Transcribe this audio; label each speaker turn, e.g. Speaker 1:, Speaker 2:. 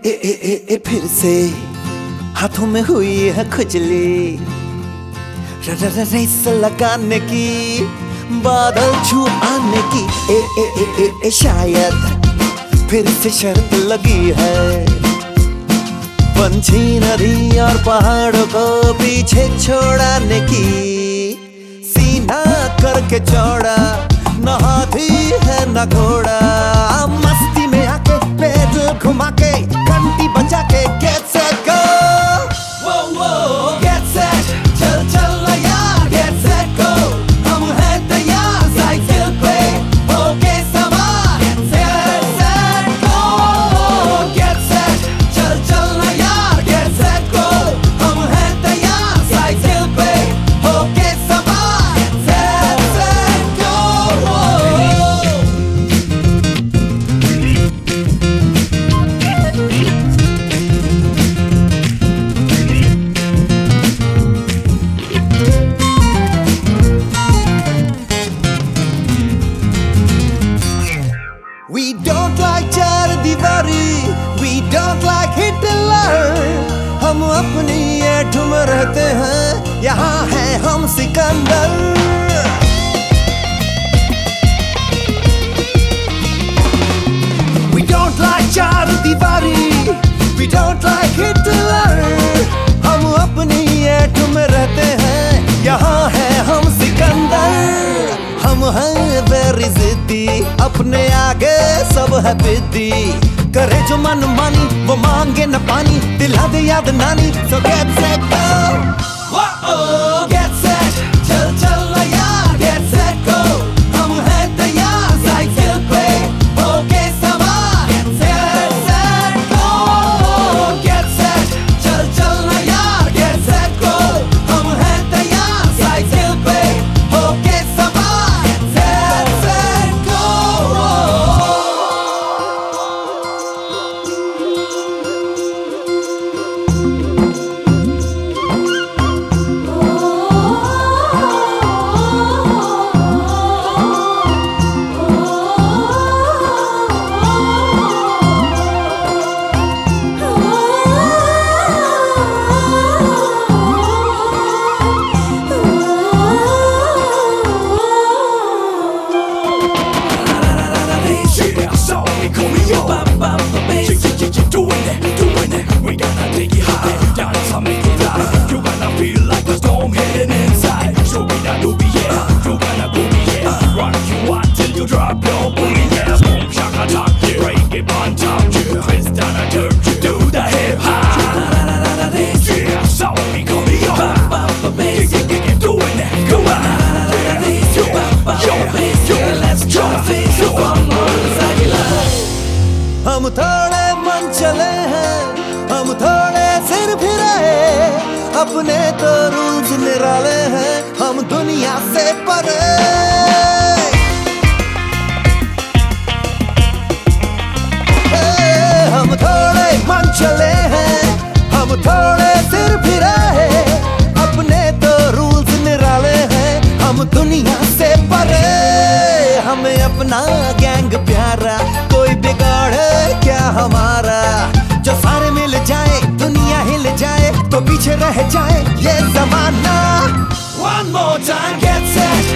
Speaker 1: फिर से हाथों में हुई है खुजली, रेस लगाने की, बादल छू आने की। शायद फिर से शर्त लगी है, पंछी नदी और पहाड़ों को पीछे छोड़ाने की। सीना करके चौड़ा, न हाथी है न घोड़ा, मस्ती में आके पैदल घुमा के, घंटी बजा के get set go, get set, चल चल ना यार, get set go, हम हैं तैयार साइकिल पे होके सवार, get set go, get set, चल चल ना यार, get set go, हम हैं तैयार साइकिल पे होके सवार, get set go। We don't like चार दीवारी, we don't like hit and learn, हम अपनी ऐठ में रहते हैं, यहाँ है हम सिकंदर। We don't like चार दीवारी, we don't like hit and learn, हम अपनी ऐठ में रहते हैं, यहाँ है हम सिकंदर। हम हैं वेरी जिद्दी, अपने आगे सब है बिद्दी, करे जो मन मानी वो मांगे न पानी, दिला दे याद नानी। So get set go, get set, चल चल ना यार, get set go, हम हैं तैयार साइकिल पे होके सवार, get set go, get set, चल चल ना यार, get set go, हम हैं तैयार साइकिल पे होके सवार, get set go।
Speaker 2: We gotta take it high, dance and make it live. You gonna feel like a storm heading inside. So be that do be yeah, you gonna go be yeah. Rock you out till you drop your booty yeah. Boom shaka talk yeah, break it on top yeah. Twist and a turn yeah, do the hip hop. Yeah, so we gonna be on. Doing that, go on. Yeah, let's go.
Speaker 1: हम थोड़े मन चले हैं, हम थोड़े सिर फिराए, अपने तो रूल्स निराले हैं, हम दुनिया से परे। हम थोड़े मन चले हैं, हम थोड़े सिर फिराए, अपने तो रूल्स निराले हैं, हम दुनिया से परे। हमें अपना गैंग प्यारा, कोई बिगाड़े क्या हमारा, जो सारे मिल जाए दुनिया हिल जाए, तो पीछे रह जाए ये जमाना। One more time, get set,